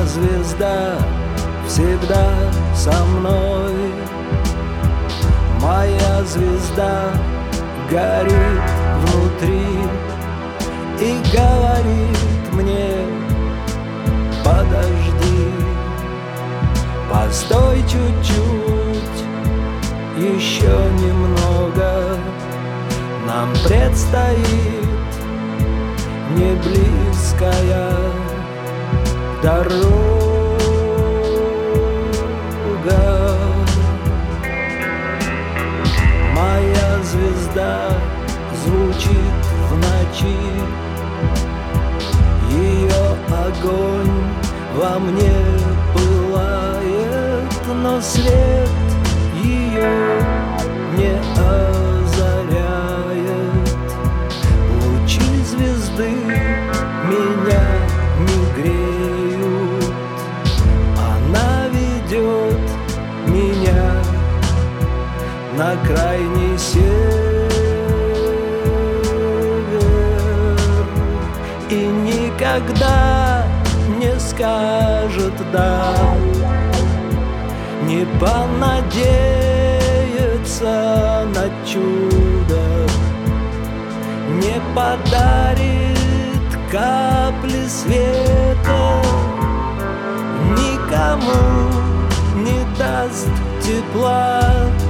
звезда всегда со мной. Моя звезда горит внутри и говорит мне: подожди, постой чуть-чуть, еще немного. Нам предстоит неблизкая дорога. Моя звезда звучит в ночи, ее огонь во мне пылает, но свет ее не озаряет. Лучи звезды меня не греют, она ведет меня на крайний север и никогда не скажет «да», не понадеется на чудо, не подарит капли света, никому не даст тепла.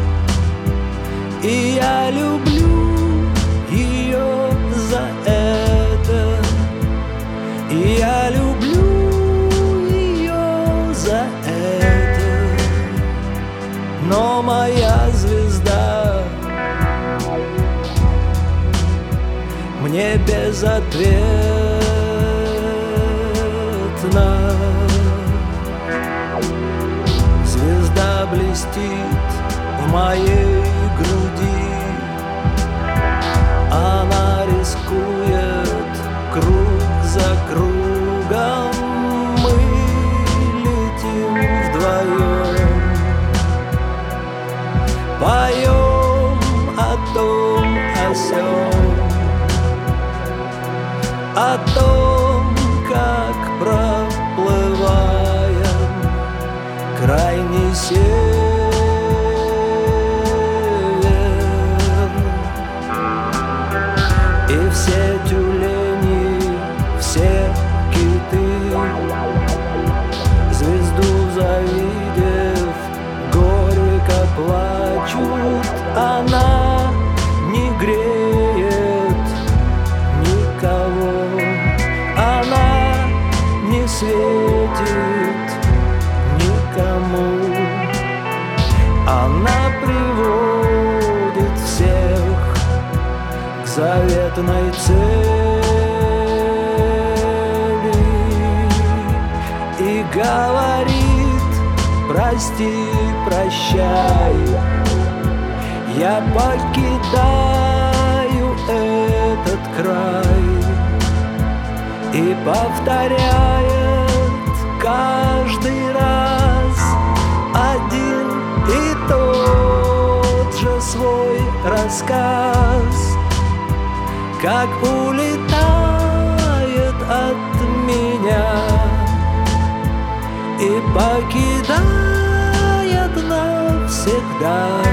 И я люблю ее за это, и я люблю ее за это. Но моя звезда мне безответна. Звезда блестит в моей груди, она рискует круг за кругом. Мы летим вдвоем, поем о том, о сём, о том, как проплываем крайний север. И все тюлени, все киты, звезду завидев, горько плачут. Она не греет никого, она не светит никому, она приводит всех к заветной цели и говорит: прости, прощай, я покидаю этот край. И повторяет каждый раз один и тот же свой рассказ, как улетает от меня и покидает навсегда.